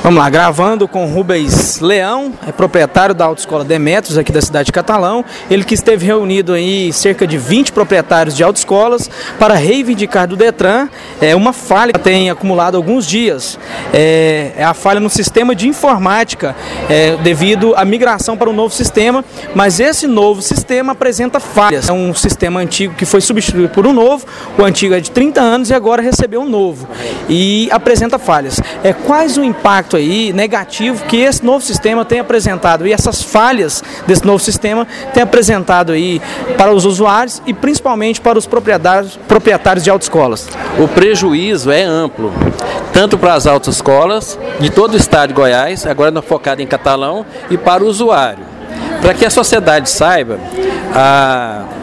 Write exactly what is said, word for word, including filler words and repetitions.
Vamos lá, gravando com Rubens Leão, é proprietário da Autoescola Demetrios aqui da cidade de Catalão. Ele que esteve reunido aí cerca de vinte proprietários de autoescolas para reivindicar do Detran é, uma falha que tem acumulado alguns dias. É, é a falha no sistema de informática é, devido à migração para um novo sistema, mas esse novo sistema apresenta falhas. É um sistema antigo que foi substituído por um novo, o antigo é de trinta anos e agora recebeu um novo e apresenta falhas. É, quais o impacto aí negativo que esse novo sistema tem apresentado e essas falhas desse novo sistema tem apresentado aí para os usuários e principalmente para os proprietários, proprietários de autoescolas? O prejuízo é amplo, tanto para as autoescolas de todo o estado de Goiás, agora focado em Catalão, e para o usuário. Para que a sociedade saiba, a